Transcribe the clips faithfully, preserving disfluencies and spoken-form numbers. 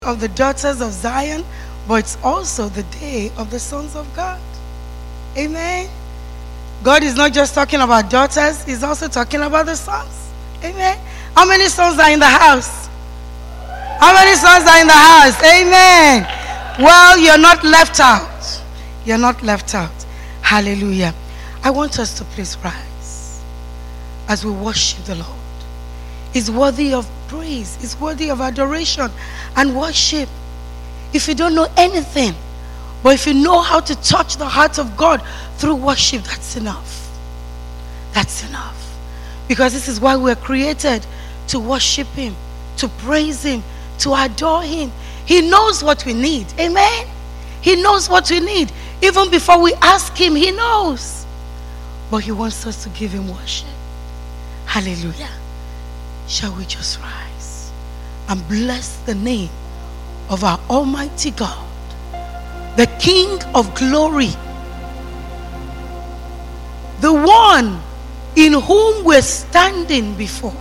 of the daughters of Zion, but it's also the day of the sons of God. Amen. God is not just talking about daughters, he's also talking about the sons. Amen. How many sons are in the house? How many sons are in the house? Amen. Well, you're not left out. You're not left out. Hallelujah. I want us to please rise as we worship the Lord. He's worthy of praise. He's worthy of adoration and worship. If you don't know anything, but if you know how to touch the heart of God through worship, that's enough. That's enough. Because this is why we're created, to worship Him, to praise Him, to adore Him. He knows what we need. Amen. He knows what we need. Even before we ask Him, He knows. But He wants us to give Him worship. Hallelujah. Shall we just rise and bless the name of our Almighty God, the King of glory, the one in whom we're standing before.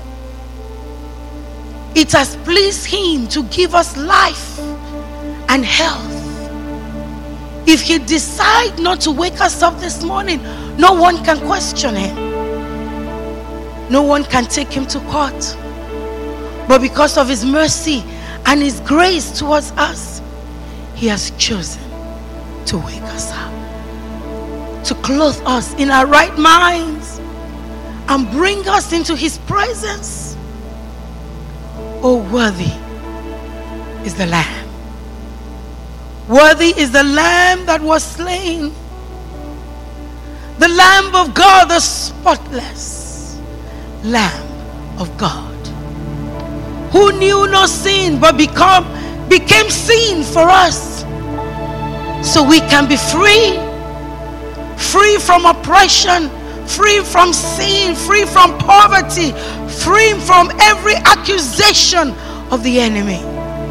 It has pleased Him to give us life and health. If He decides not to wake us up this morning, no one can question Him. No one can take Him to court. But because of His mercy and His grace towards us, He has chosen to wake us up, to clothe us in our right minds, and bring us into His presence. Oh, worthy is the Lamb. Worthy is the Lamb that was slain. The Lamb of God, the spotless Lamb of God, who knew no sin but become, became sin for us, so we can be free, free from oppression, free from sin, free from poverty, free from every accusation of the enemy.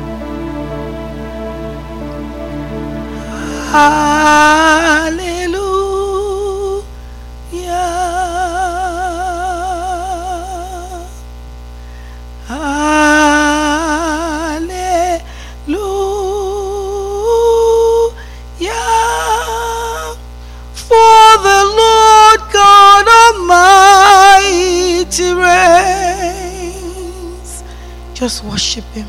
Hallelujah. Reigns. Just worship Him.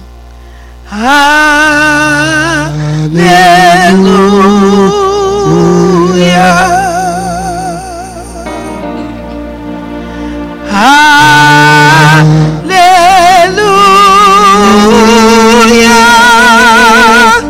Hallelujah. Hallelujah.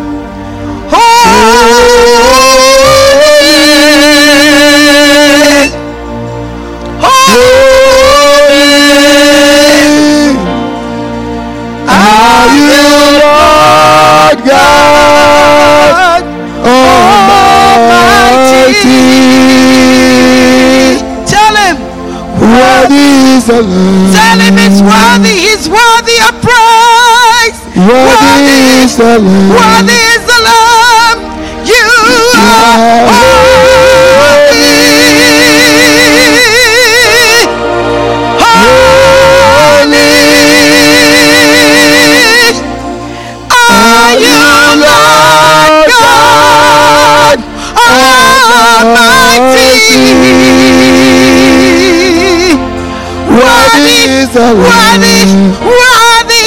God Almighty. Tell Him, worthy is the Lamb. Tell Him it's worthy. He's worthy of praise. Worthy is the Lamb. Worthy is the Lamb. You are holy. Holy are you, Lord God Almighty. Worthy is the Worthy, Lamb. worthy,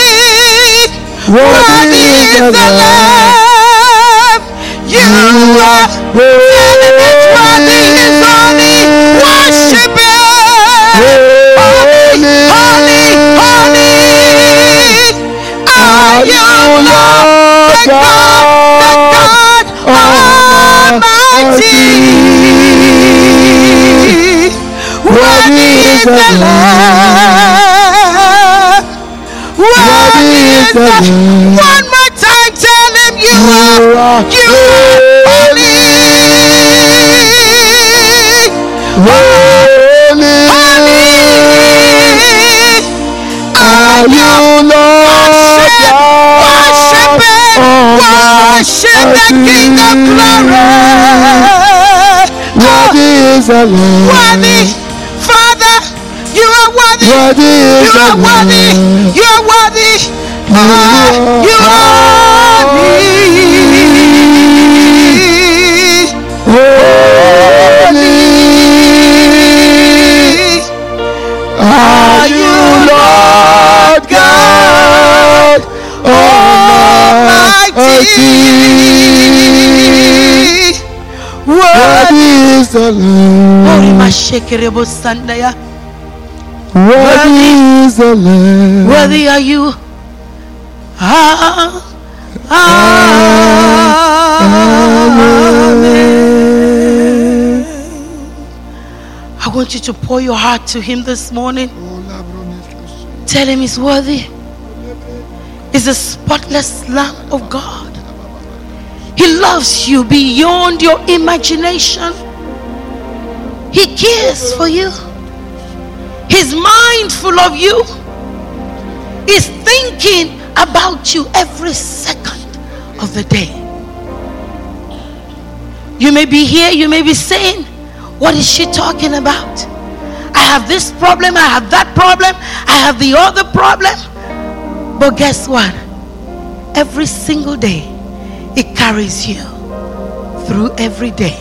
worthy is the Lamb. You are worthy, worthy is only. Worship Him. Holy, holy, holy are you, Lord God, the God Almighty. Worthy is the Lamb. Worthy is the Lamb. One more time, tell Him you are, you are holy. Holy, Holy are you, Lord God. Worship Him. Worship the King of glory. Worthy is the Lamb. Worthy, Father, you are worthy. Worthy is You the are worthy. Lamb. You are worthy. You are Are you Lord God Almighty? Worthy is the Lamb. Worthy is the Lamb. Worthy are you. Ah, amen. I want you to pour your heart to him this morning. Tell him he's worthy. He's a spotless Lamb of God. He loves you beyond your imagination. He cares for you. He's mindful of you. He's thinking about you every second of the day. You may be here, you may be saying, what is she talking about? I have this problem, I have that problem, I have the other problem. But guess what? Every single day, it carries you through every day.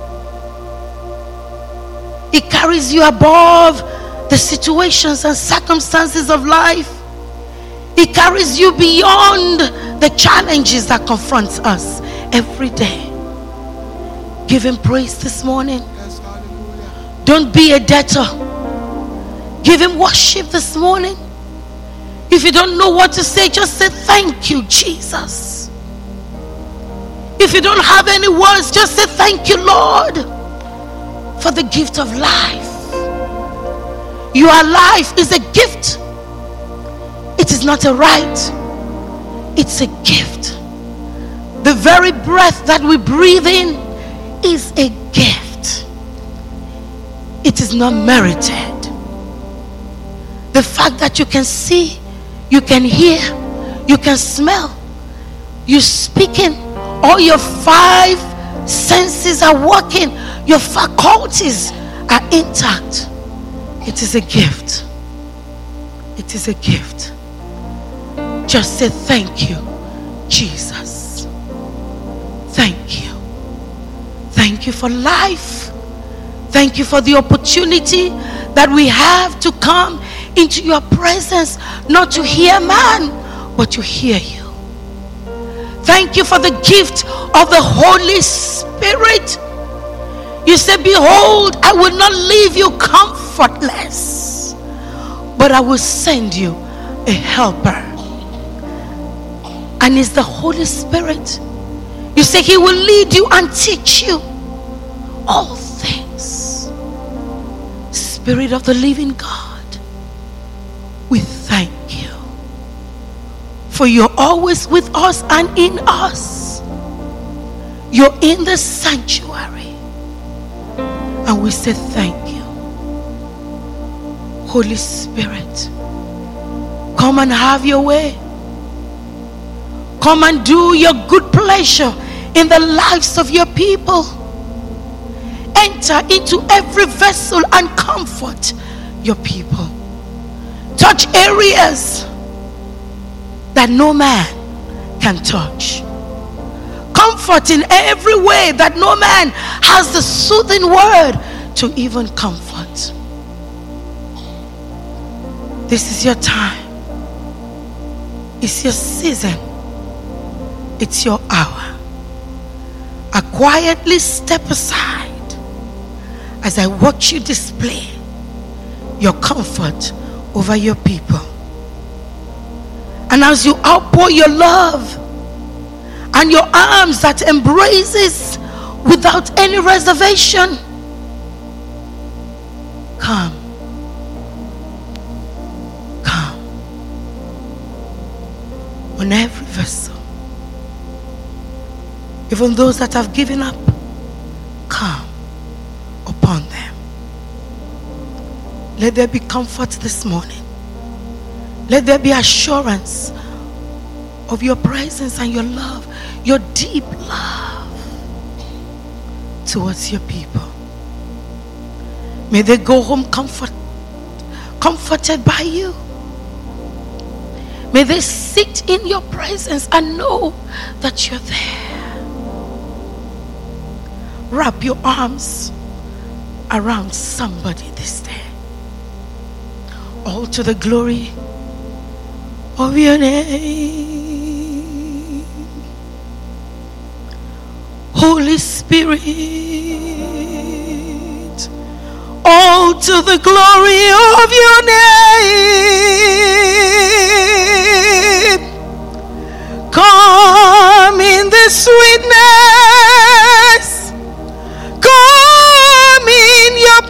It carries you above the situations and circumstances of life. It carries you beyond the challenges that confront us every day. Give him praise this morning. Don't be a debtor. Give him worship this morning. If you don't know what to say, just say thank you, Jesus. If you don't have any words, just say thank you, Lord, for the gift of life. Your life is a gift. It is not a right. It's a gift. The very breath that we breathe in is a gift. It is not merited. The fact that you can see, you can hear, you can smell, you're speaking, all your five senses are working, your faculties are intact. It is a gift. It is a gift. Just say thank you, Jesus. Thank you. Thank you for life. Thank you for the opportunity that we have to come into your presence, not to hear man, but to hear you. Thank you for the gift of the Holy Spirit. You said, behold, I will not leave you comfortless, but I will send you a helper. And it's the Holy Spirit. You say he will lead you and teach you all things. Spirit of the living God, we thank you, for you're always with us and in us. You're in the sanctuary, and we say thank you. Holy Spirit, come and have your way. Come and do your good pleasure in the lives of your people. Enter into every vessel and comfort your people. Touch areas that no man can touch. Comfort in every way that no man has the soothing word to even comfort. This is your time. It's your season. It's your hour. I quietly step aside as I watch you display your comfort over your people. And as you outpour your love and your arms that embraces without any reservation, come. Come. On every vessel. Even those that have given up, come upon them. Let there be comfort this morning. Let there be assurance of your presence and your love, your deep love towards your people. May they go home comfort, comforted by you. May they sit in your presence and know that you're there. Wrap your arms around somebody this day. All to the glory of your name. Holy Spirit, all to the glory of your name. Come in the sweetness, come in your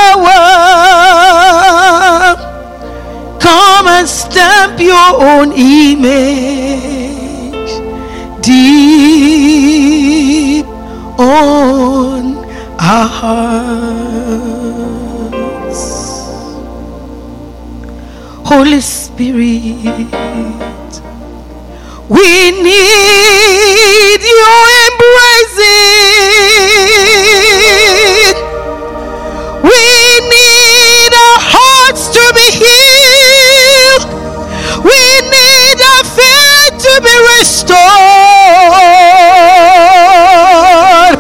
power, come and stamp your own image deep on our hearts. Holy Spirit, we need your embracing. We need our hearts to be healed. We need our faith to be restored.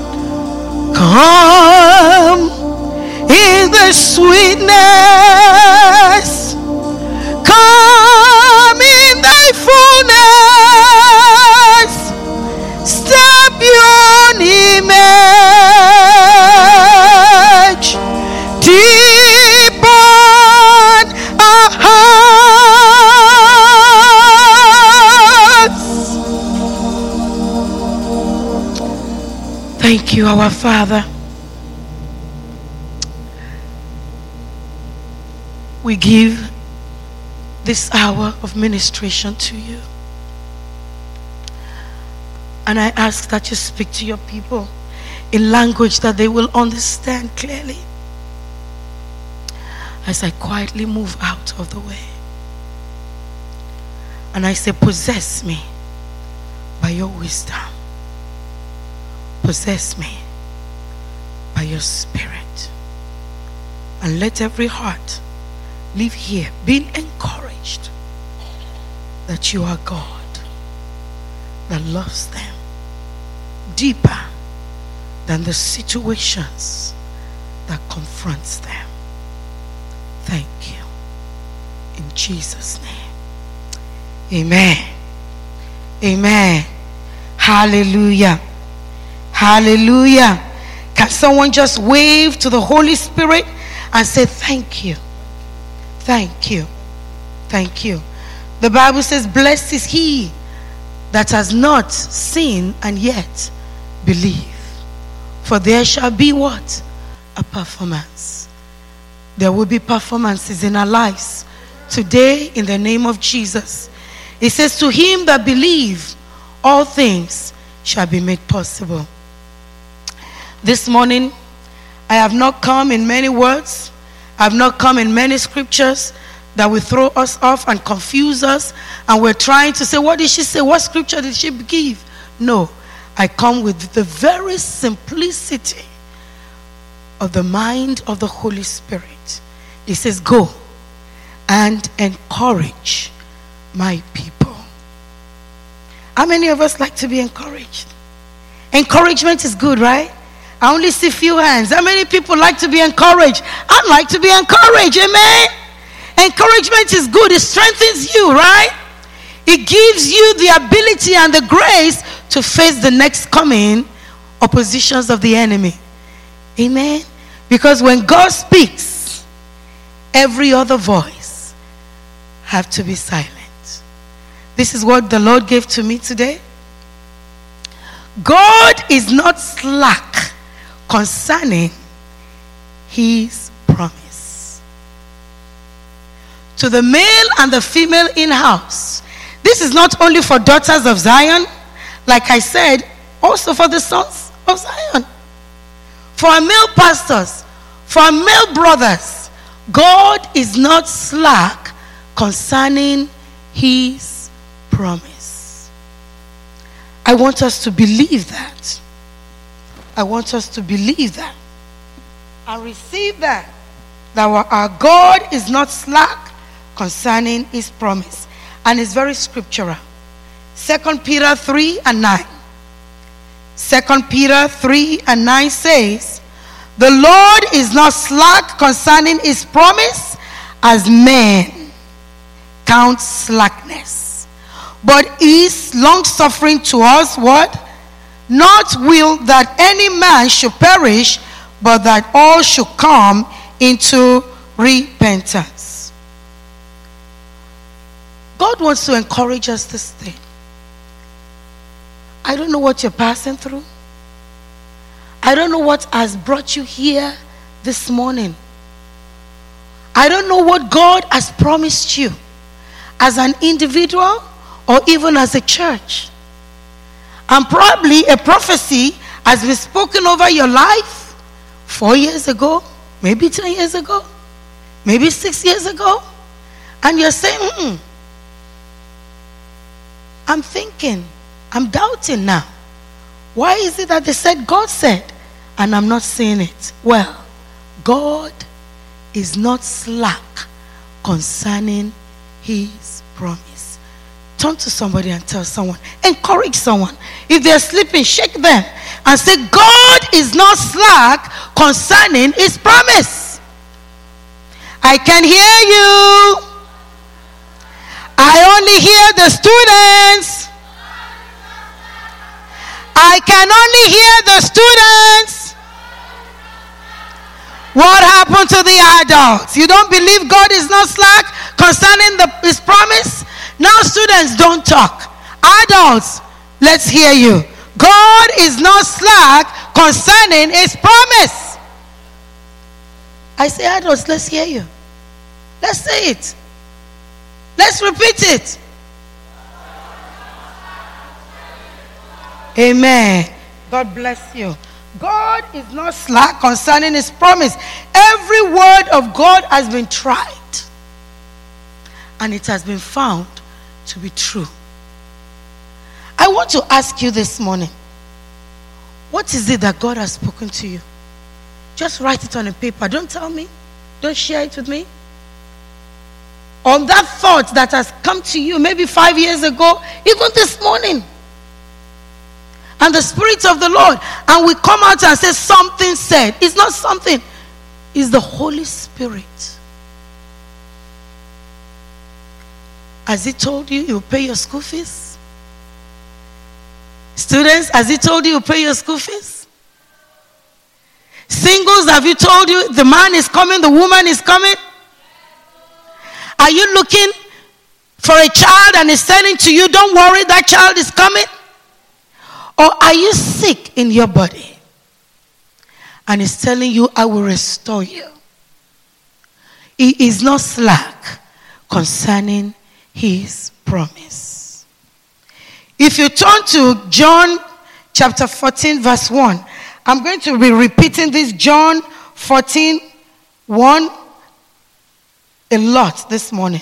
Come in the sweetness. Come in thy fullness. Stamp your image deep on our hearts. Thank you, our Father. We give this hour of ministration to you. And I ask that you speak to your people in language that they will understand clearly. As I quietly move out of the way. And I say, possess me by your wisdom. Possess me by your spirit. And let every heart live here being encouraged that you are God that loves them deeper than the situations that confronts them. Thank you. In Jesus' name. Amen. Amen. Hallelujah. Hallelujah. Can someone just wave to the Holy Spirit and say thank you? Thank you. Thank you. The Bible says, blessed is he that has not seen and yet believe. For there shall be what? A performance. There will be performances in our lives today in the name of Jesus. It says, to him that believe, all things shall be made possible. This morning, I have not come in many words. I have not come in many scriptures that will throw us off and confuse us. And we're trying to say, what did she say? What scripture did she give? No. I come with the very simplicity of the mind of the Holy Spirit. It says, go and encourage my people. How many of us like to be encouraged? Encouragement is good, right? I only see few hands. How many people like to be encouraged? I like to be encouraged, amen? Encouragement is good. It strengthens you, right? It gives you the ability and the grace to face the next coming oppositions of the enemy. Amen? Because when God speaks, every other voice have to be silent. This is what the Lord gave to me today. God is not slack concerning his promise. To the male and the female in-house, this is not only for daughters of Zion, like I said, also for the sons of Zion. For our male pastors, for our male brothers, God is not slack concerning his promise. I want us to believe that. I want us to believe that and receive that, that our God is not slack concerning his promise. and it's very scriptural. Second Peter three and nine. Second Peter three and nine says, the Lord is not slack concerning his promise, as men count slackness, but is long-suffering to us, what? Not will that any man should perish, but that all should come into repentance. God wants to encourage us this day. I don't know what you're passing through. I don't know what has brought you here this morning. I don't know what God has promised you as an individual or even as a church. And probably a prophecy has been spoken over your life four years ago, maybe ten years ago, maybe six years ago. And you're saying, mm-mm. I'm thinking, I'm doubting now. Why is it that they said God said, and I'm not seeing it? Well, God is not slack concerning his promise. Turn to somebody and tell someone, encourage someone. If they're sleeping, shake them and say, God is not slack concerning his promise. I can hear you. I only hear the students. I can only hear the students. What happened to the adults? You don't believe God is not slack concerning the, his promise? Now students, don't talk. Adults, let's hear you. God is not slack concerning his promise. I say adults, let's hear you. Let's say it. Let's repeat it. Amen. God bless you. God is not slack concerning his promise. Every word of God has been tried, and it has been found to be true. I want to ask you this morning, what is it that God has spoken to you? Just write it on a paper. Don't tell me. Don't share it with me. On that thought that has come to you maybe five years ago, even this morning, and the Spirit of the Lord, and we come out and say something said. It's not something, it's the Holy Spirit. Has he told you you'll pay your school fees? Students, has he told you you'll pay your school fees? Singles, have you told you the man is coming, the woman is coming? Are you looking for a child and is telling to you, don't worry, that child is coming? Or are you sick in your body and is telling you, I will restore you? He is not slack concerning his promise. If you turn to John chapter fourteen verse one, I'm going to be repeating this John fourteen one a lot this morning.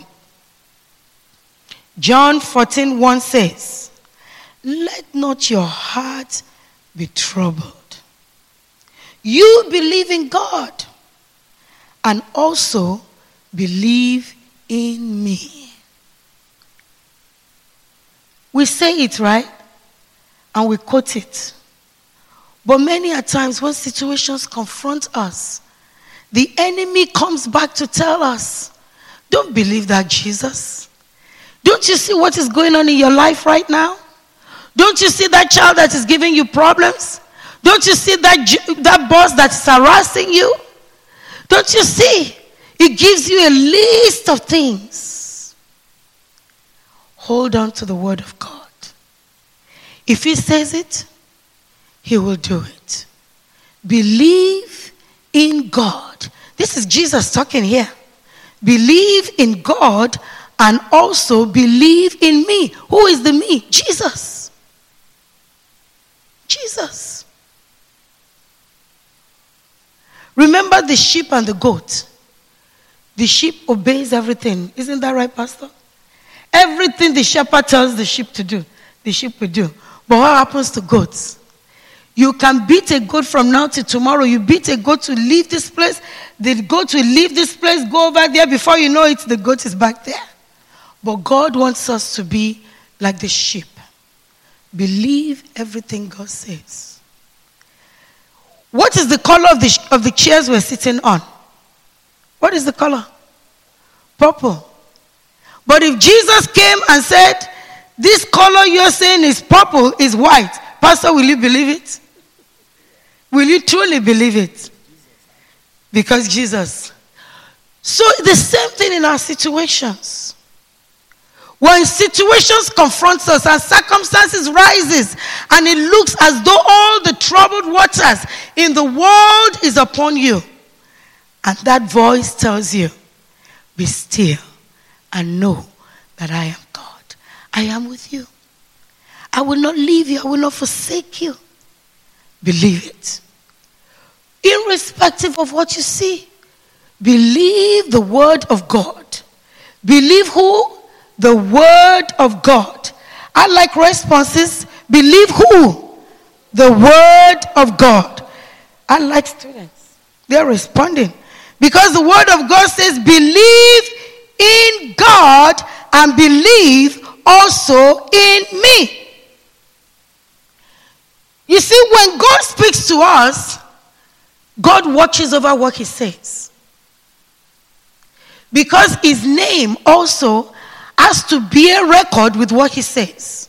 John fourteen one says, let not your heart be troubled. You believe in God and also believe in me. We say it, right? And we quote it. But many a times when situations confront us, the enemy comes back to tell us, don't believe that Jesus. Don't you see what is going on in your life right now? Don't you see that child that is giving you problems? Don't you see that, that boss that is harassing you? Don't you see? It gives you a list of things. Hold on to the word of God. If he says it, he will do it. Believe in God. This is Jesus talking here. Believe in God and also believe in me. Who is the me? Jesus. Jesus. Remember the sheep and the goat. The sheep obeys everything. Isn't that right, Pastor? Everything the shepherd tells the sheep to do, the sheep will do. But what happens to goats? You can beat a goat from now to tomorrow. You beat a goat to leave this place. The goat will leave this place, go over there. Before you know it, the goat is back there. But God wants us to be like the sheep. Believe everything God says. What is the color of the, of the chairs we're sitting on? What is the color? Purple. But if Jesus came and said, this color you're saying is purple, is white, Pastor, will you believe it? Will you truly believe it? Because Jesus. So the same thing in our situations. When situations confront us and circumstances rises and it looks as though all the troubled waters in the world is upon you, and that voice tells you, be still and know that I am God. I am with you. I will not leave you. I will not forsake you. Believe it. Irrespective of what you see, believe the word of God. Believe who? The word of God. I like responses. Believe who? The word of God. I like students. They're responding. Because the word of God says, believe in God and believe also in me. You see, when God speaks to us, God watches over what he says. Because his name also has to bear record with what he says.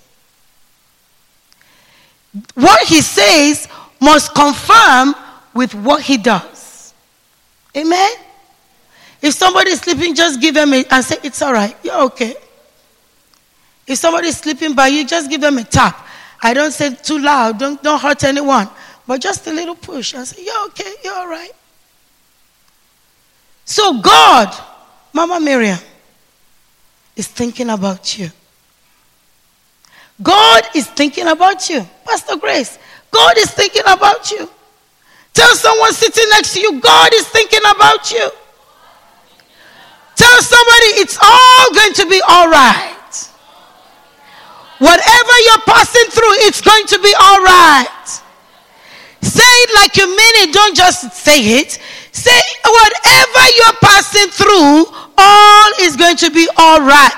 What he says must confirm with what he does. Amen? If somebody is sleeping, just give them a, and say, it's all right, you're okay. If somebody is sleeping by you, just give them a tap. I don't say too loud, don't, don't hurt anyone. But just a little push and say, you're okay, you're all right. So God, Mama Miriam, is thinking about you. God is thinking about you. Pastor Grace, God is thinking about you. Tell someone sitting next to you, God is thinking about you. Tell somebody it's all going to be all right. Whatever you're passing through, it's going to be all right. Say it like you mean it. Don't just say it. Say whatever you're passing through, all is going to be all right.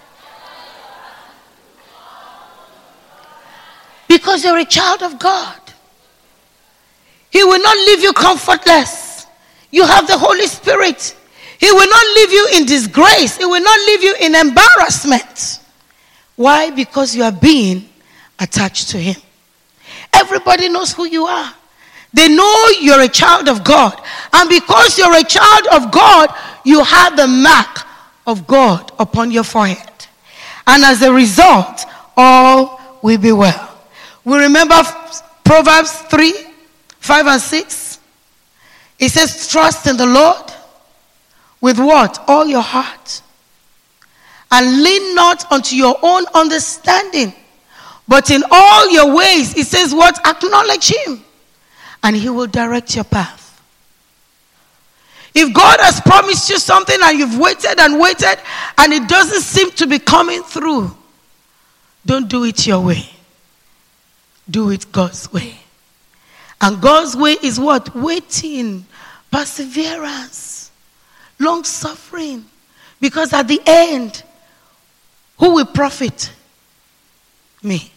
Because you're a child of God. He will not leave you comfortless. You have the Holy Spirit. He will not leave you in disgrace. He will not leave you in embarrassment. Why? Because you are being attached to him. Everybody knows who you are. They know you're a child of God. And because you're a child of God, you have the mark of God upon your forehead. And as a result, all will be well. We remember Proverbs three, five and six. It says, trust in the Lord with what? All your heart. And lean not unto your own understanding. But in all your ways, it says what? Acknowledge him. And he will direct your path. If God has promised you something and you've waited and waited and it doesn't seem to be coming through, don't do it your way. Do it God's way. And God's way is what? Waiting, perseverance, long suffering. Because at the end, who will profit? Me.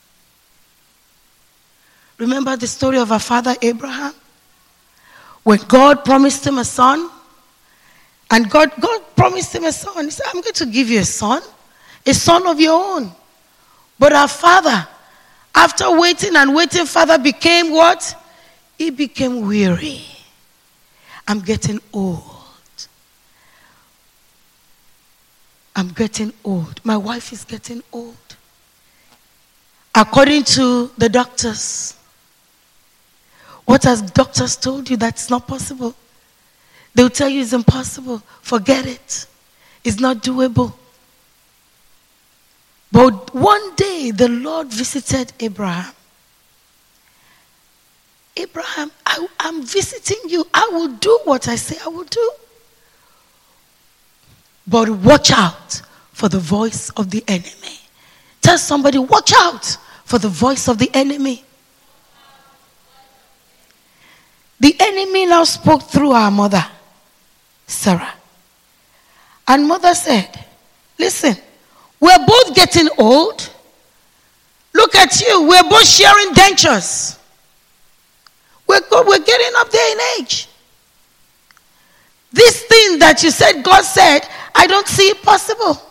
Remember the story of our father Abraham? When God promised him a son, and God, God promised him a son. He said, I'm going to give you a son, a son of your own. But our father, after waiting and waiting, father became what? He became weary. I'm getting old. I'm getting old. My wife is getting old. According to the doctors, what has doctors told you that's not possible? They'll tell you it's impossible. Forget it. It's not doable. But one day the Lord visited Abraham. Abraham, I, I'm visiting you. I will do what I say I will do. But watch out for the voice of the enemy. Tell somebody, watch out for the voice of the enemy. The enemy now spoke through our mother, Sarah. And mother said, listen, we're both getting old. Look at you. We're both sharing dentures. We're, we're getting up there in age. This thing that you said God said, I don't see it possible.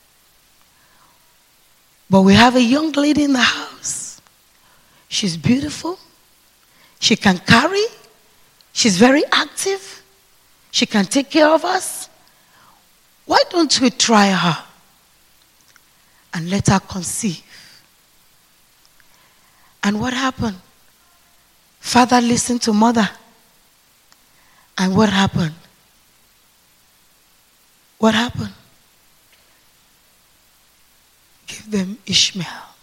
But we have a young lady in the house. She's beautiful. She can carry. She's very active. She can take care of us. Why don't we try her and let her conceive? And what happened? Father listened to mother. And what happened? What happened? Give them Ishmael.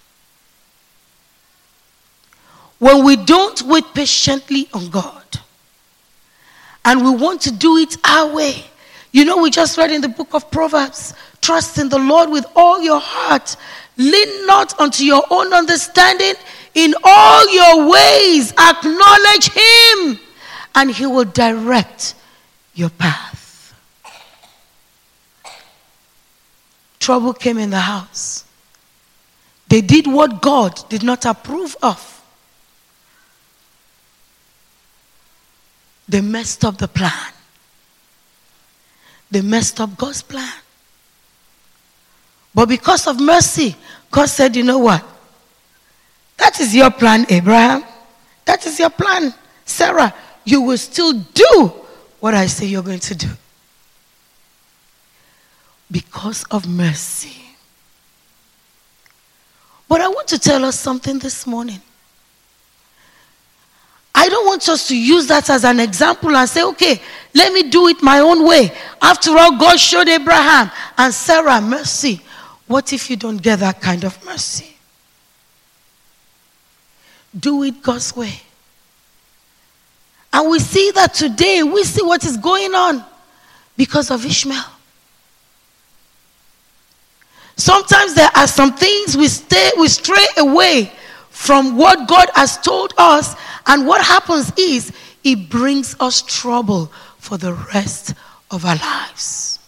When we don't wait patiently on God and we want to do it our way, you know, we just read in the book of Proverbs, trust in the Lord with all your heart. Lean not unto your own understanding. In all your ways, acknowledge him, and he will direct your path. Trouble came in the house. They did what God did not approve of. They messed up the plan. They messed up God's plan. But because of mercy, God said, you know what? That is your plan, Abraham. That is your plan, Sarah. You will still do what I say you're going to do. Because of mercy. But I want to tell us something this morning. I don't want us to use that as an example and say, okay, let me do it my own way. After all, God showed Abraham and Sarah mercy. What if you don't get that kind of mercy? Do it God's way. And we see that today, we see what is going on because of Ishmael. Sometimes there are some things we stay, we stray away from what God has told us, and what happens is it brings us trouble for the rest of our lives.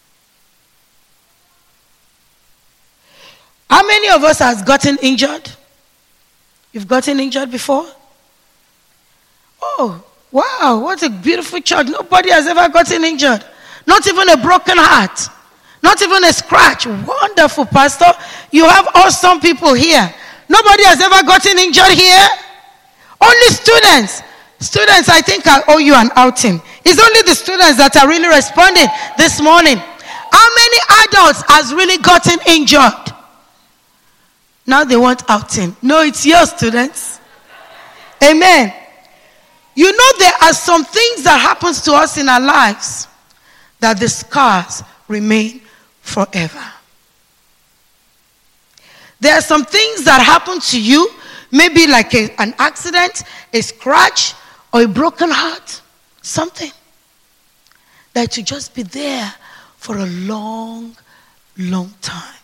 How many of us has gotten injured? You've gotten injured before? Oh, wow, what a beautiful church. Nobody has ever gotten injured. Not even a broken heart. Not even a scratch. Wonderful, Pastor. You have awesome people here. Nobody has ever gotten injured here. Only students. Students, I think I owe you an outing. It's only the students that are really responding this morning. How many adults has really gotten injured? Now they want outing. No, it's your students. Amen. You know there are some things that happens to us in our lives that the scars remain forever. There are some things that happen to you, maybe like a, an accident, a scratch, or a broken heart, something that will just be there for a long, long time.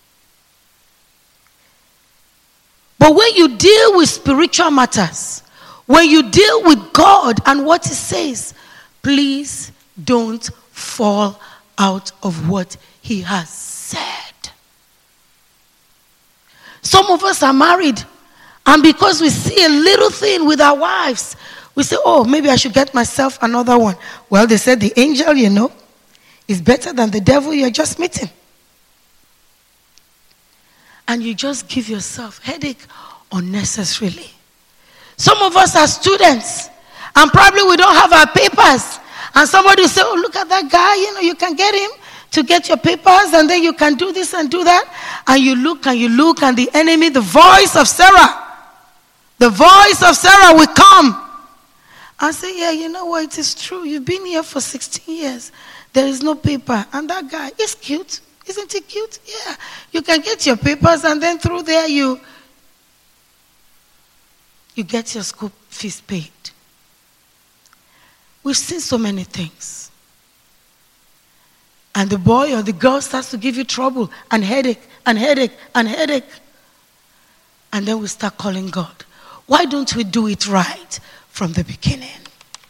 But when you deal with spiritual matters, when you deal with God and what he says, please don't fall out of what he has said. Some of us are married, and because we see a little thing with our wives, we say, oh, maybe I should get myself another one. Well, they said the angel, you know, is better than the devil you're just meeting. And you just give yourself headache unnecessarily. Some of us are students, and probably we don't have our papers. And somebody will say, oh, look at that guy, you know, you can get him to get your papers, and then you can do this and do that. And you look and you look, and the enemy, the voice of Sarah, the voice of Sarah will come and say, yeah, you know what, it is true. You've been here for sixteen years. There is no paper. And that guy is cute. Isn't he cute? Yeah. You can get your papers, and then through there you, you get your school fees paid. We've seen so many things. And the boy or the girl starts to give you trouble and headache and headache and headache. And then we start calling God. Why don't we do it right from the beginning?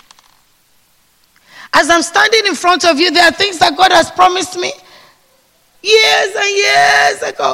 As I'm standing in front of you, there are things that God has promised me. years and years ago.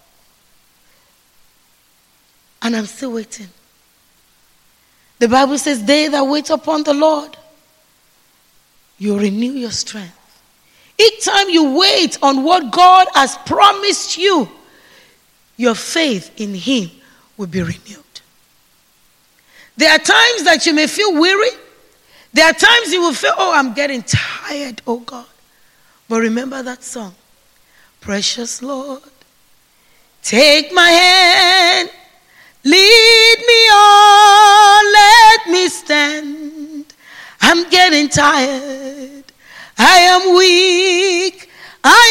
And I'm still waiting. The Bible says, they that wait upon the Lord, you renew your strength. Each time you wait on what God has promised you, your faith in Him will be renewed. There are times that you may feel weary. There are times you will feel, oh, I'm getting tired, oh God. But remember that song. Precious Lord, take my hand, lead me on, let me stand. I'm getting tired. I am weak. I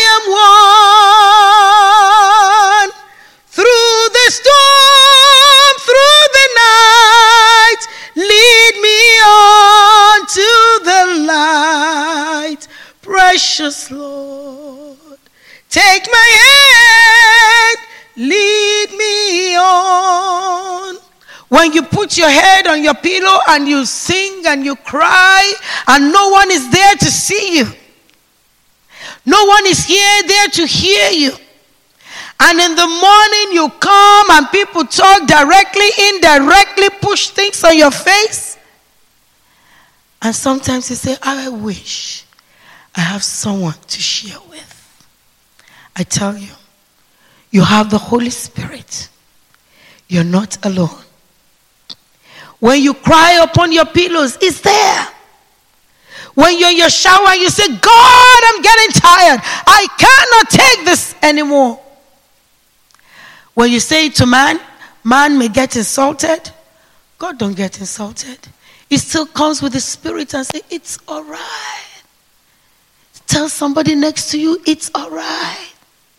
am worn. Through the storm, through the night, lead me on to the light. Precious Lord, take my hand, lead me on. When you put your head on your pillow and you sing and you cry and no one is there to see you. No one is here there to hear you. And in the morning you come and people talk directly, indirectly, push things on your face. And sometimes you say, I wish I have someone to share with. I tell you, you have the Holy Spirit. You're not alone. When you cry upon your pillows, it's there. When you're in your shower, you say, God, I'm getting tired. I cannot take this anymore. When you say it to man, man may get insulted. God don't get insulted. He still comes with the Spirit and say, it's all right. Tell somebody next to you, it's all right.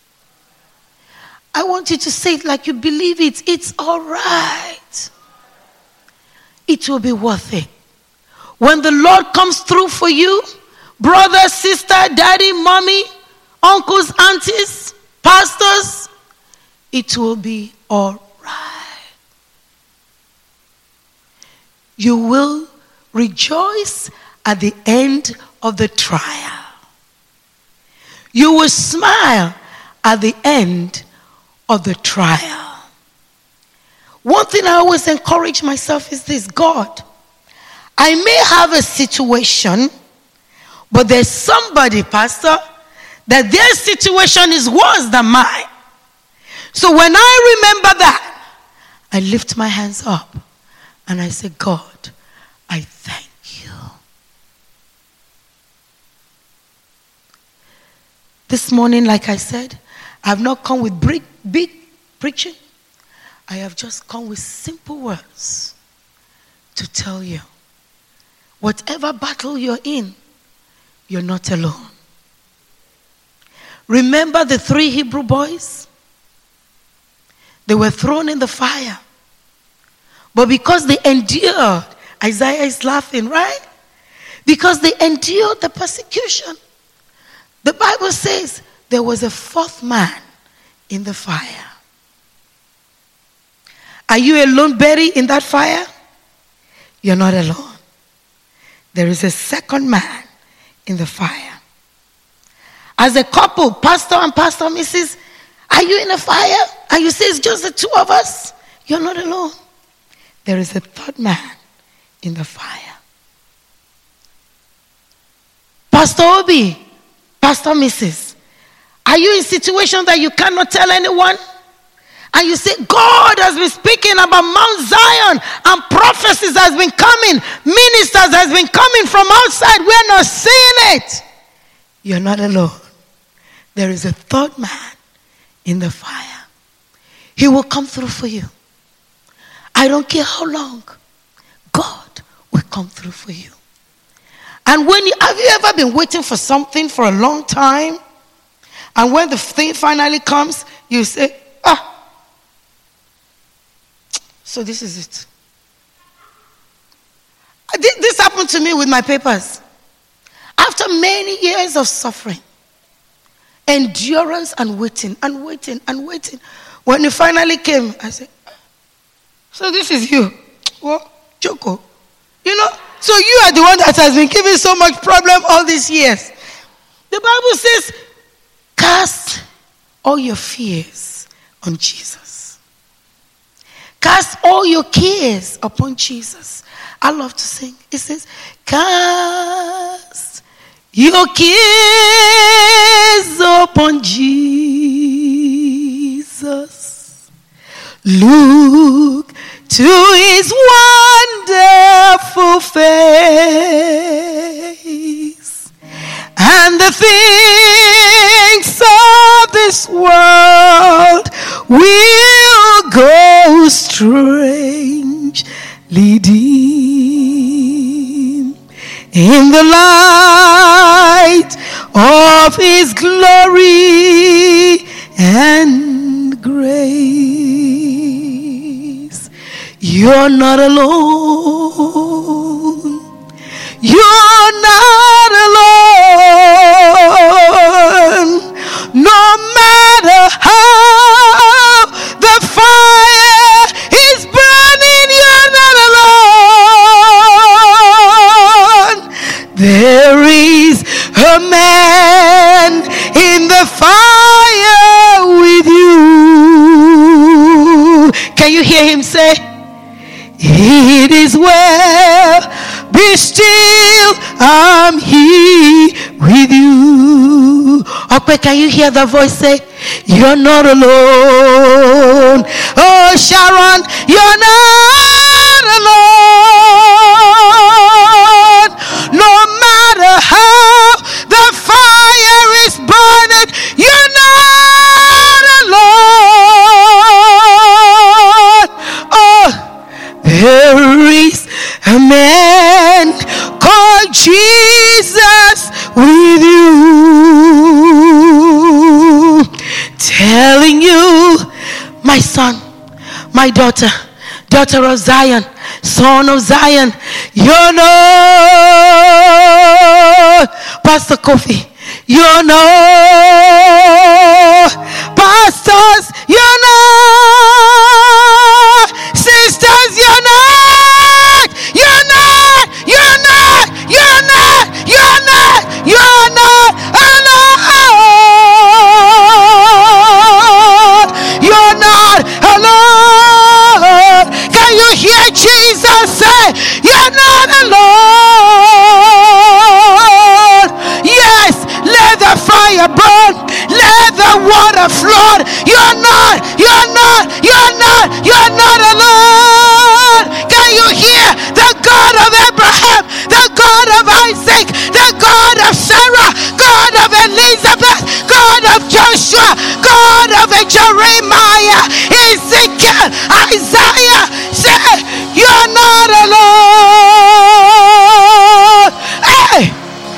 I want you to say it like you believe it. It's all right. It will be worth it. When the Lord comes through for you, brother, sister, daddy, mommy, uncles, aunties, pastors, it will be all right. You will rejoice at the end of the trial. You will smile at the end of the trial. One thing I always encourage myself is this: God, I may have a situation, but there's somebody, Pastor, that their situation is worse than mine. So when I remember that, I lift my hands up and I say, God, I thank you. This morning, like I said, I have not come with big, big preaching. I have just come with simple words to tell you, whatever battle you're in, you're not alone. Remember the three Hebrew boys? They were thrown in the fire. But because they endured, Isaiah is laughing, right? Because they endured the persecution. The Bible says there was a fourth man in the fire. Are you alone buried in that fire? You're not alone. There is a second man in the fire. As a couple, pastor and pastor, Missus, are you in a fire? And you say it's just the two of us? You're not alone. There is a third man in the fire. Pastor Obi, Pastor Missus, are you in a situation that you cannot tell anyone? And you say, God has been speaking about Mount Zion and prophecies has been coming. Ministers has been coming from outside. We're not seeing it. You're not alone. There is a third man in the fire. He will come through for you. I don't care how long. God will come through for you. And when you, have you ever been waiting for something for a long time? And when the thing finally comes, you say, ah, so this is it. This happened to me with my papers. After many years of suffering, endurance and waiting and waiting and waiting. When it finally came, I said, so this is you. Well, Choco. You know, so you are the one that has been giving so much problem all these years. The Bible says, cast all your fears on Jesus. Cast all your cares upon Jesus. I love to sing. It says, cast your cares upon Jesus. Look to his wonderful face, and the things of this world will go strangely dim in the light of his glory and grace. You're not alone. You're not alone. No matter how the fire is burning, you're not alone. There is a man in the fire with you. Can you hear him say, it is well, be still, I'm here with you. Okay, can you hear the voice say, you're not alone. Oh, Sharon, you're not alone. No matter how the fire is burning, you're not alone. Oh, there is a man called Jesus with you, telling you, my son, my daughter, daughter of Zion, son of Zion, you're not, Pastor Kofi, you're not, pastors, you're not, sisters, you're not, you're not, you're not, you're not, you're not, you're not alone. You're not alone. Can you hear Jesus say, you're not alone? Yes, let the fire burn, let the water flood. You're not, you're not, you're not, you're not alone. Can you hear the God of Abraham, the God of Isaac, the God of Sarah, God of Elizabeth, God of Joshua, God of Jeremiah, Ezekiel, Isaiah, say, you're not alone. Hey,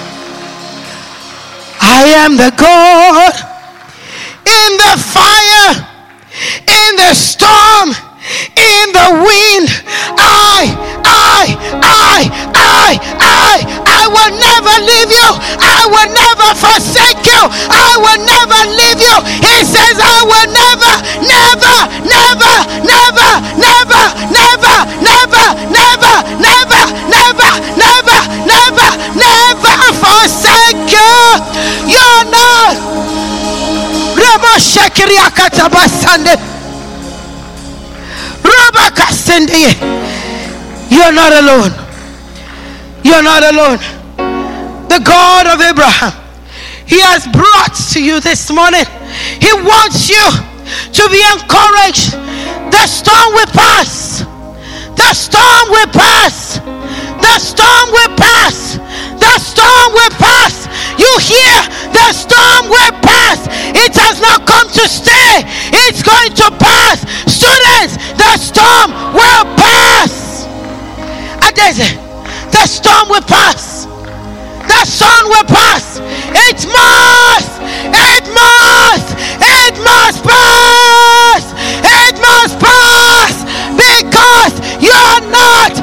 I am the God in the fire, in the storm, in the wind. I, I, I, I, I, I will never leave you. I will never forsake you. I will never leave you. He says, I will never, never, never, never, never, never, never, never, never, never, never, never, never forsake you. You're not. Remo Shekiriakata Basande. You're not alone. You're not alone. The God of Abraham, he has brought to you this morning. He wants you to be encouraged. The storm will pass. The storm will pass. The storm will pass. The storm will pass. You hear? The storm will pass. It has not come to stay. It's going to pass. Students, the storm will pass. Adeze, the storm will pass. The sun will pass. It must. It must. It must pass. It must pass. Because you're not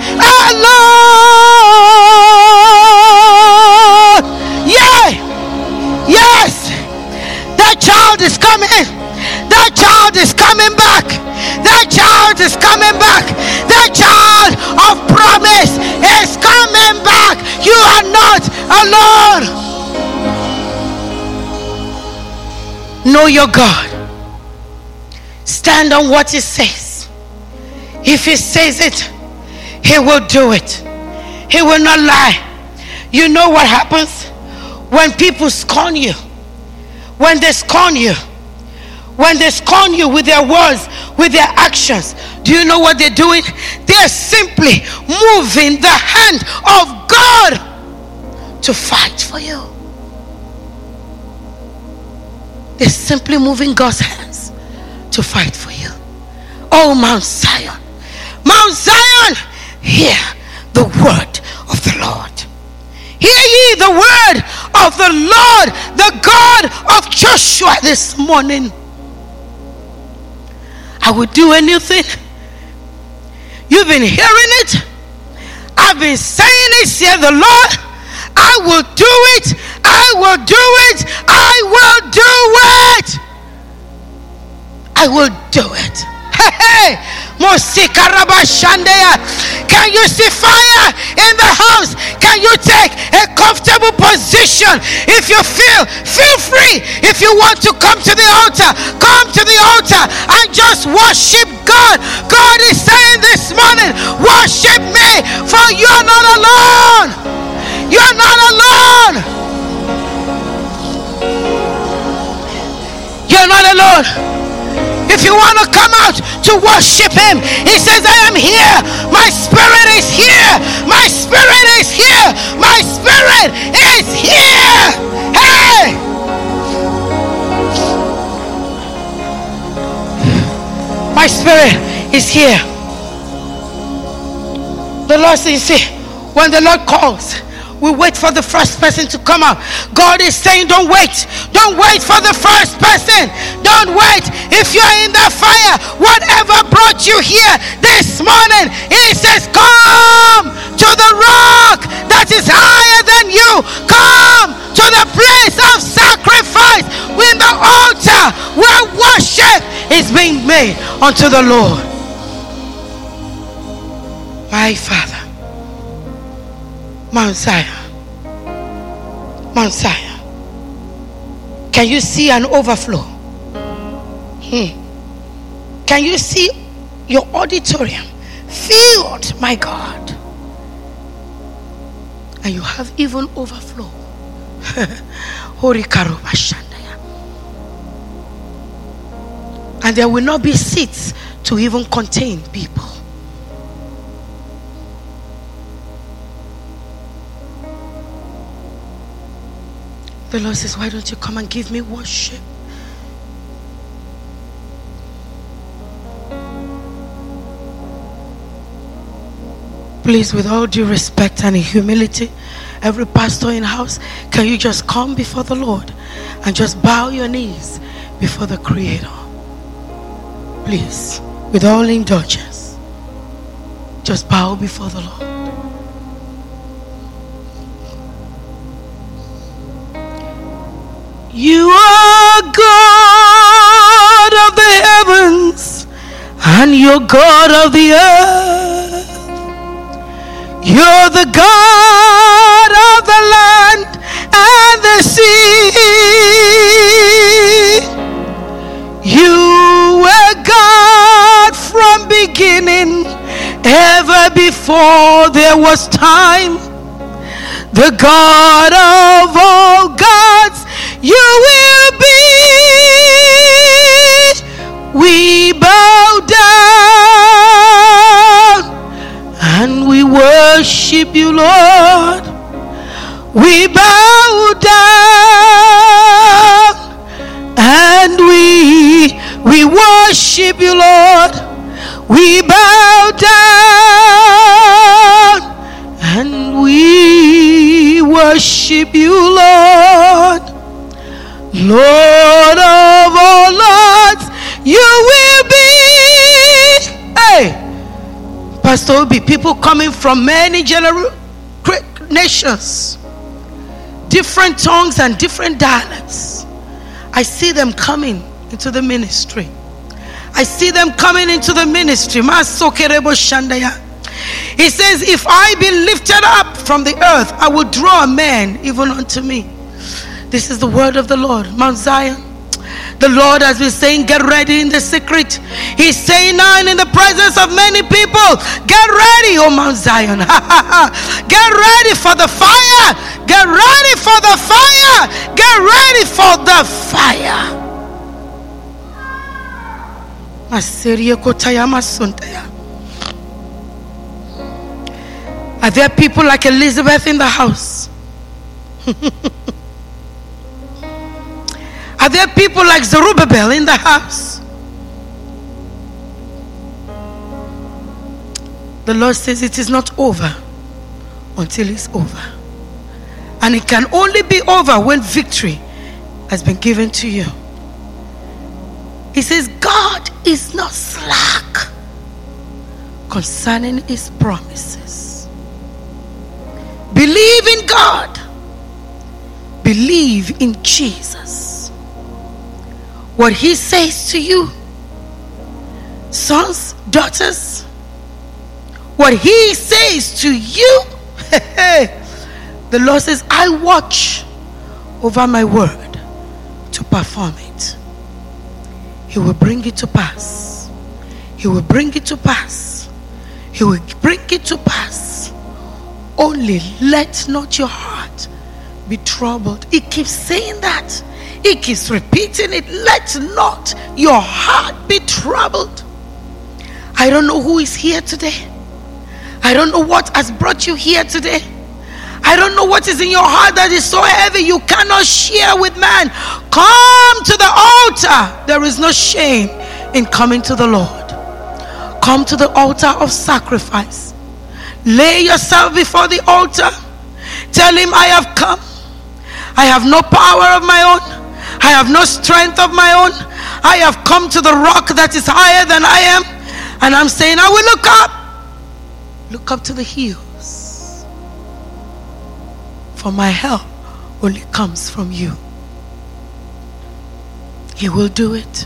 alone. Yeah. Yes. The child is coming. The child is coming back. The child is coming back. The child of promise is coming back. You are not alone. Know your God. Stand on what he says. If he says it, he will do it. He will not lie. You know what happens when people scorn you? When they scorn you, when they scorn you with their words, with their actions, do you know what they're doing? They're simply moving the hand of God to fight for you. They're simply moving God's hands to fight for you. Oh, Mount Zion, Mount Zion, hear the word of the Lord. Hear ye the word of the Lord, the God of Joshua this morning. I will do anything. You've been hearing it. I've been saying it, said the Lord. I will do it. I will do it. I will do it. I will do it. Hey, hey. Can you see fire in the house? Can you take a comfortable position? If you feel, feel free. If you want to come to the altar, come to the altar and just worship God. God is saying this morning, worship me, for you're not alone. You're not alone. You're not alone. If you want to come out to worship him, he says, I am here. My spirit is here. My spirit is here. My spirit is here. Hey! My spirit is here. The Lord says, see, when the Lord calls, we wait for the first person to come out. God is saying, don't wait. Don't wait for the first person. Don't wait. If you're in the fire, whatever brought you here this morning, he says, come to the rock that is higher than you. Come to the place of sacrifice with the altar where worship is being made unto the Lord. My Father, Mount Zion, Mount Zion, can you see an overflow? Hmm. Can you see your auditorium filled, my God? And you have even overflow. And there will not be seats to even contain people. The Lord says, why don't you come and give me worship? Please, with all due respect and humility, every pastor in house, can you just come before the Lord and just bow your knees before the Creator? Please, with all indulgence, just bow before the Lord. You are God of the heavens and you're God of the earth. You're the God of the land and the sea. You were God from beginning, ever before there was time. The God of all gods, you will be. We bow down and we worship you, Lord. We bow down and we we worship you, Lord. We bow down and we worship you, Lord. Lord of all lords, you will be. Hey, Pastor Obi, people coming from many general nations, different tongues and different dialects. I see them coming into the ministry. I see them coming into the ministry. He says, if I be lifted up from the earth, I will draw a man even unto me. This is the word of the Lord. Mount Zion, The Lord has been saying, get ready in the secret. He's saying now in the presence of many people, get ready, O Mount Zion. Get ready for the fire. Get ready for the fire. Get ready for the fire. Are there people like Elizabeth in the house? Are there people like Zerubbabel in the house? The Lord says it is not over until it's over. And it can only be over when victory has been given to you. He says God is not slack concerning his promises. Believe in God. Believe in Jesus. What he says to you, sons, daughters, what he says to you, the Lord says, I watch over my word to perform it. He will bring it to pass. He will bring it to pass. He will bring it to pass. Only let not your heart be troubled. He keeps saying that. He keeps repeating it. Let not your heart be troubled. I don't know who is here today. I don't know what has brought you here today. I don't know what is in your heart that is so heavy you cannot share with man. Come to the altar. There is no shame in coming to the Lord. Come to the altar of sacrifice. Lay yourself before the altar. Tell him, I have come. I have no power of my own. I have no strength of my own. I have come to the rock that is higher than I am. And I'm saying, I will look up. Look up to the hills. For my help only comes from you. He will do it.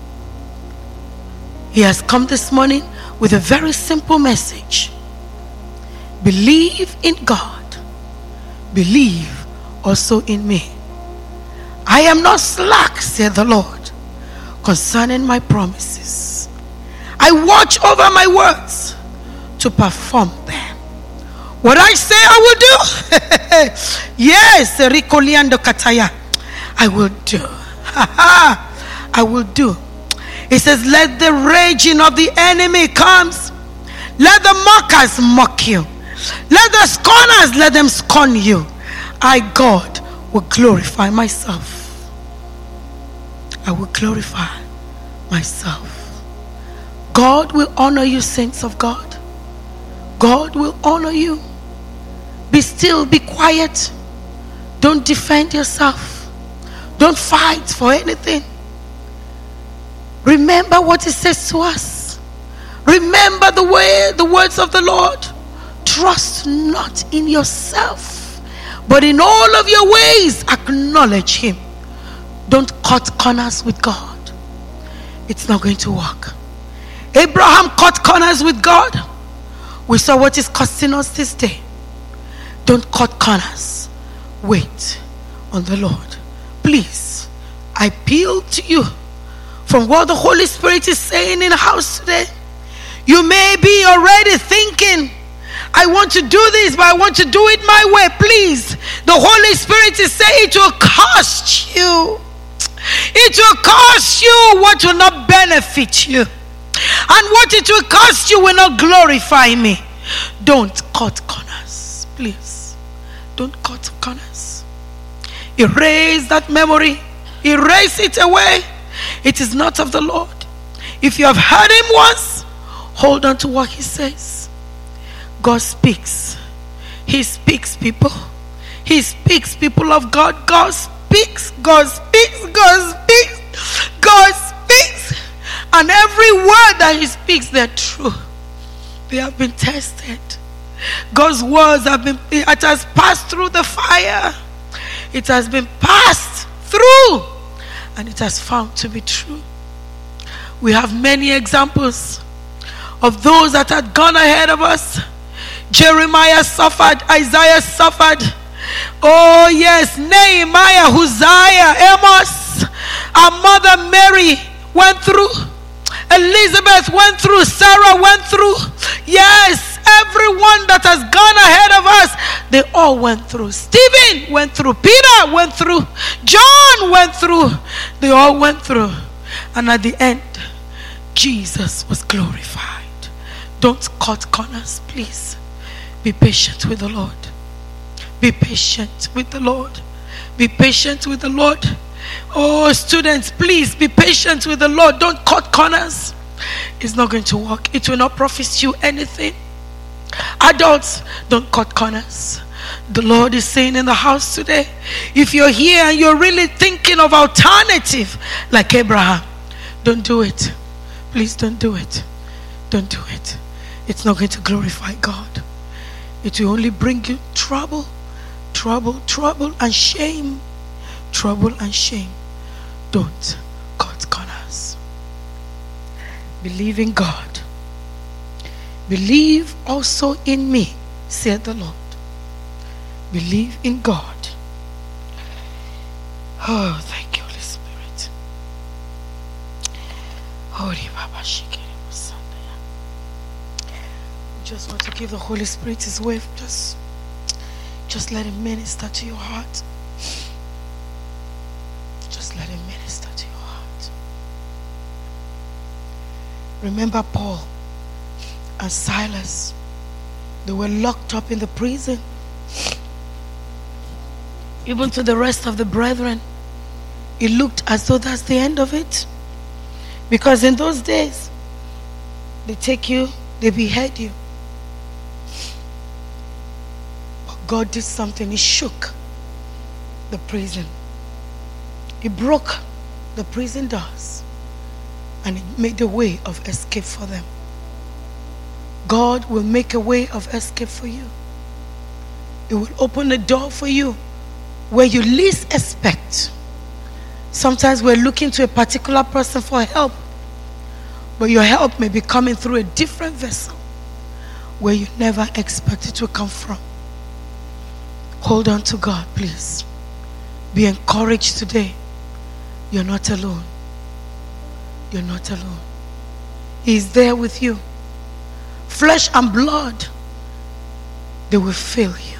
He has come this morning with a very simple message. Believe in God. Believe also in me. I am not slack, said the Lord, concerning my promises. I watch over my words to perform them. What I say I will do. Yes, Rikoliando Kataya. I will do. I will do. He says, let the raging of the enemy comes. Let the mockers mock you. Let the scorners, let them scorn you. I, God, will glorify myself. I will glorify myself. God will honor you, saints of God. God will honor you. Be still, be quiet. Don't defend yourself. Don't fight for anything. Remember what he says to us. Remember the way, the words of the Lord. Trust not in yourself, but in all of your ways acknowledge him. Don't cut corners with God. It's not going to work. Abraham cut corners with God. We saw what is costing us this day. Don't cut corners. Wait on the Lord. Please, I appeal to you from what the Holy Spirit is saying in the house today. You may be already thinking, I want to do this, but I want to do it my way. Please, the Holy Spirit is saying it will cost you. It will cost you what will not benefit you. And what it will cost you will not glorify me. Don't cut corners, please. Don't cut corners. Erase that memory. Erase it away. It is not of the Lord. If you have heard him once, hold on to what he says. God speaks. He speaks, people. He speaks, people of God. God speaks. God speaks. God speaks. God speaks. And every word that he speaks, they're true. They have been tested. God's words have been, it has passed through the fire. It has been passed through. And it has found to be true. We have many examples of those that had gone ahead of us. Jeremiah suffered. Isaiah suffered. Oh yes, Nehemiah, Hosea, Amos. Our mother Mary went through. Elizabeth went through. Sarah went through. Yes, everyone that has gone ahead of us, they all went through. Stephen went through. Peter went through. John went through. They all went through. And at the end, Jesus was glorified. Don't cut corners, please. Be patient with the Lord. Be patient with the Lord. Be patient with the Lord. Oh, students, please be patient with the Lord. Don't cut corners. It's not going to work. It will not profit you anything. Adults, don't cut corners. The Lord is saying in the house today, if you're here and you're really thinking of alternative like Abraham, don't do it. Please don't do it. Don't do it. It's not going to glorify God. It will only bring you trouble, trouble, trouble and shame. Trouble and shame. Don't cut corners. Believe in God. Believe also in me, said the Lord. Believe in God. Oh, thank you, Holy Spirit. Holy Baba Shikere Musandaya. Just want to give the Holy Spirit His way. Just, just let Him minister to your heart. Just let Him minister to your heart. Remember Paul and Silas. They were locked up in the prison. Even to the rest of the brethren, it looked as though that's the end of it. Because in those days, they take you, they behead you. But God did something. He shook the prison. He broke the prison doors. And He made a way of escape for them. God will make a way of escape for you. It will open a door for you where you least expect. Sometimes we're looking to a particular person for help, but your help may be coming through a different vessel where you never expect it to come from. Hold on to God, please. Be encouraged today. You're not alone. You're not alone. He is there with you. Flesh and blood, they will fail you.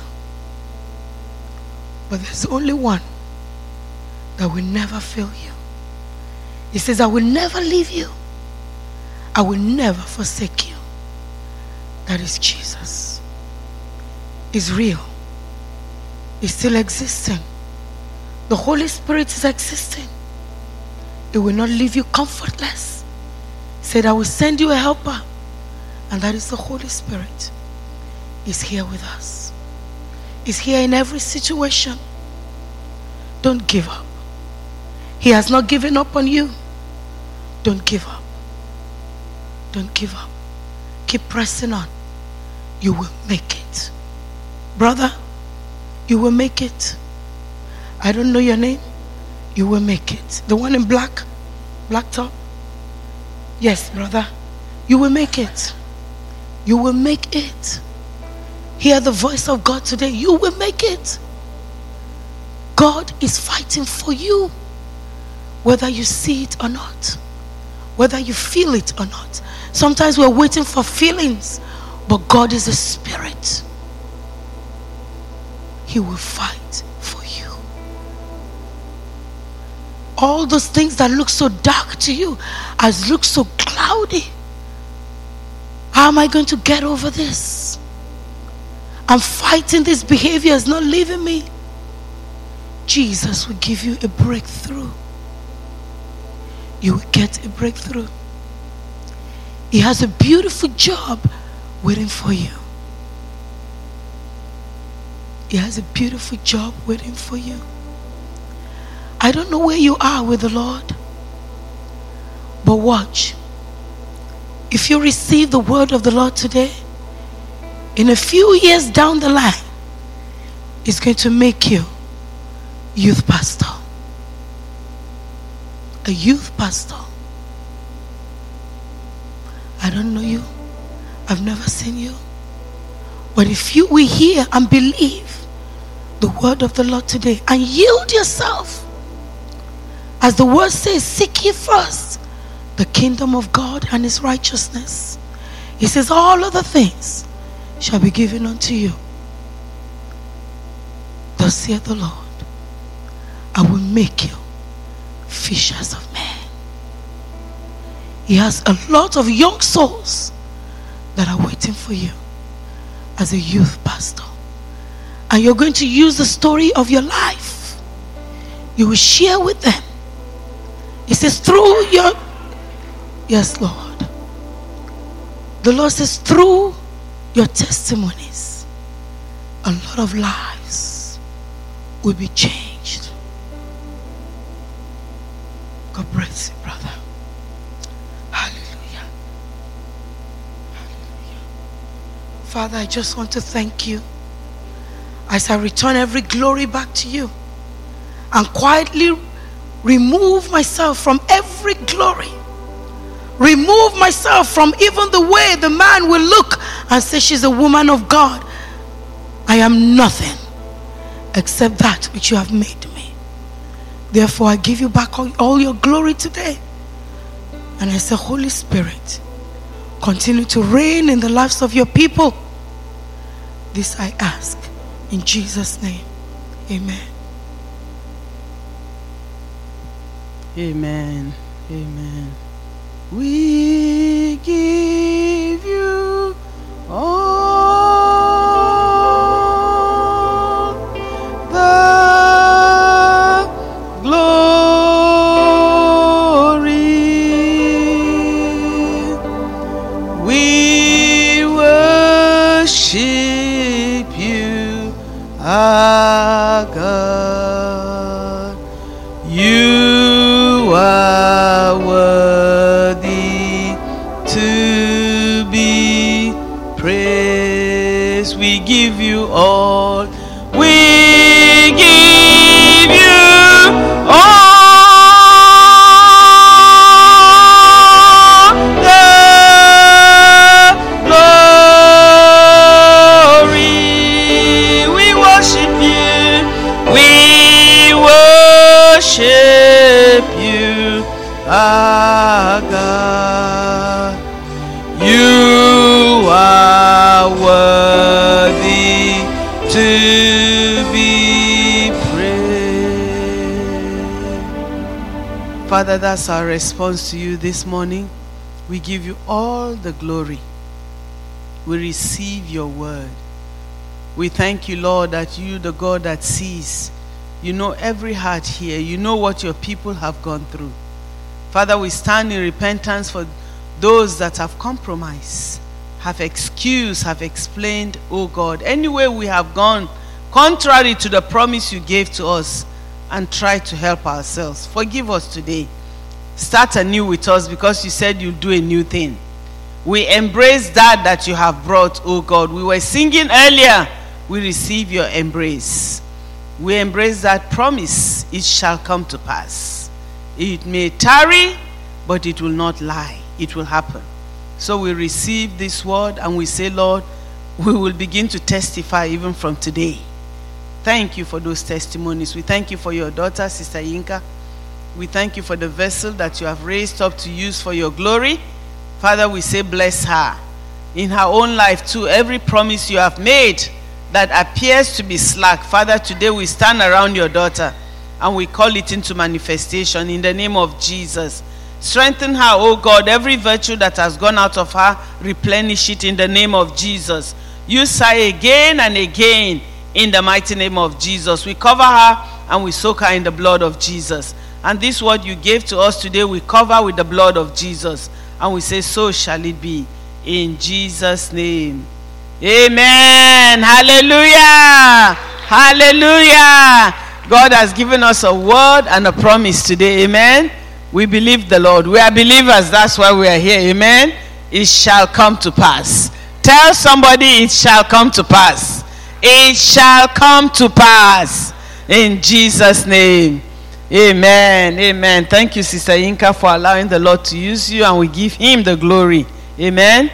But there's only one that will never fail you. He says, I will never leave you. I will never forsake you. That is Jesus. He's real. He's still existing. The Holy Spirit is existing. It will not leave you comfortless. He said, I will send you a helper. And that is the Holy Spirit. He's here with us. He's here in every situation. Don't give up. He has not given up on you. Don't give up. Don't give up. Keep pressing on. You will make it. Brother, you will make it. I don't know your name. You will make it. The one in black, black top. Yes, brother. You will make it. You will make it. Hear the voice of God today. You will make it. God is fighting for you. Whether you see it or not. Whether you feel it or not. Sometimes we're waiting for feelings. But God is a spirit. He will fight for you. All those things that look so dark to you, as look so cloudy. How am I going to get over this? I'm fighting this behavior, it's not leaving me. Jesus will give you a breakthrough. You will get a breakthrough. He has a beautiful job waiting for you. He has a beautiful job waiting for you. I don't know where you are with the Lord, but watch. If you receive the word of the Lord today, in a few years down the line, it's going to make you youth pastor. A youth pastor. I don't know you. I've never seen you. But if you will hear and believe the word of the Lord today and yield yourself As the word says, seek ye first the kingdom of God and his righteousness. He says, all other things shall be given unto you. Thus saith the Lord, I will make you fishers of men. He has a lot of young souls that are waiting for you as a youth pastor. And you're going to use the story of your life. You will share with them. He says, through your... Yes, Lord. The Lord says, through your testimonies, a lot of lives will be changed. God bless you, brother. Hallelujah. Hallelujah. Father, I just want to thank you as I return every glory back to you and quietly remove myself from every glory. Remove myself from even the way the man will look and say she's a woman of God. I am nothing except that which you have made me. Therefore, I give you back all, all your glory today. And I say, Holy Spirit, continue to reign in the lives of your people. This I ask in Jesus' name. Amen. Amen. Amen. We give you all the glory. We worship you, our God. You are worthy to be praised. We give you all. We give you all the glory. We worship you. We worship you, our God. You are worthy to be praised. Father, that's our response to you this morning. We give you all the glory. We receive your word. We thank you, Lord, that you, the God that sees, you know every heart here. You know what your people have gone through. Father, we stand in repentance for those that have compromised, have excused, have explained, oh God, any way we have gone contrary to the promise you gave to us and tried to help ourselves. Forgive us today. Start anew with us because you said you'll do a new thing. We embrace that that you have brought, oh God. We were singing earlier. We receive your embrace. We embrace that promise. It shall come to pass. It may tarry, but it will not lie. It will happen. So we receive this word and we say, Lord, we will begin to testify even from today. Thank you for those testimonies. We thank you for your daughter, Sister Yinka. We thank you for the vessel that you have raised up to use for your glory. Father, we say bless her. In her own life too, every promise you have made that appears to be slack, Father, today we stand around your daughter and we call it into manifestation in the name of Jesus. Strengthen her, oh God. Every virtue that has gone out of her, replenish it in the name of Jesus. Use her again and again in the mighty name of Jesus. We cover her and we soak her in the blood of Jesus. And this word you gave to us today, we cover with the blood of Jesus. And we say, so shall it be. In Jesus' name. Amen. Hallelujah. Hallelujah. God has given us a word and a promise today. Amen. We believe the Lord. We are believers. That's why we are here. Amen. It shall come to pass. Tell somebody it shall come to pass. It shall come to pass. In Jesus' name. Amen. Amen. Thank you, Sister Yinka, for allowing the Lord to use you, and we give him the glory. Amen.